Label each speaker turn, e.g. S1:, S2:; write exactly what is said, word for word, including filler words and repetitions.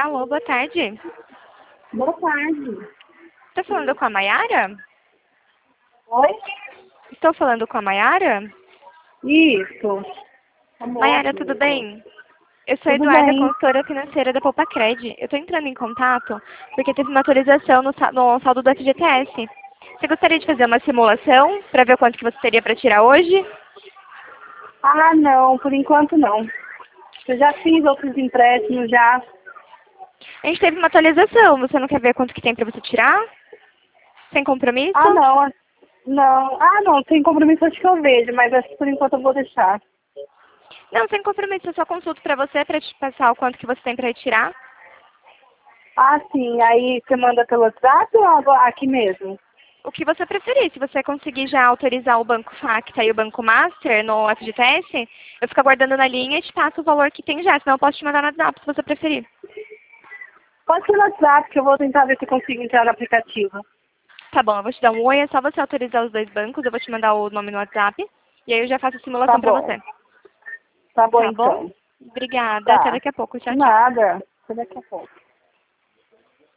S1: Alô, boa tarde.
S2: Boa tarde.
S1: Estou falando com a Mayara?
S2: Oi?
S1: Estou falando com a Mayara?
S2: Isso.
S1: Mayara, tudo bem? Eu sou a
S2: Tudo
S1: Eduarda,
S2: bem.
S1: consultora financeira da Poupacred. Eu estou entrando em contato porque teve uma atualização no, sa- no saldo do F G T S. Você gostaria de fazer uma simulação para ver quanto que você teria para tirar hoje?
S2: Ah, não, por enquanto não. Eu já fiz outros empréstimos já.
S1: A gente teve uma atualização. Você não quer ver quanto que tem para você tirar? Sem compromisso?
S2: Ah, não. Não. Ah, não, sem compromisso acho que eu vejo, mas acho que por enquanto eu vou deixar.
S1: Não, sem compromisso. Eu só consulto para você para te passar o quanto que você tem para retirar.
S2: Ah, sim. Aí você manda pelo WhatsApp ou agora- aqui mesmo?
S1: O que você preferir. Se você conseguir já autorizar o Banco Facta e o Banco Master no F G T S, eu fico aguardando na linha e te passo o valor que tem já. Senão eu posso te mandar no WhatsApp se você preferir.
S2: Pode ser no WhatsApp que eu vou tentar ver se eu consigo entrar no aplicativo.
S1: Tá bom, eu vou te dar um oi. É só você autorizar os dois bancos. Eu vou te mandar o nome no WhatsApp. E aí eu já faço a
S2: Tá
S1: simulação pra
S2: bom.
S1: você.
S2: Tá bom
S1: Tá bom?
S2: então.
S1: Obrigada. Até
S2: Tá.
S1: daqui a pouco. Tchau, tchau.
S2: Nada. Até daqui a pouco.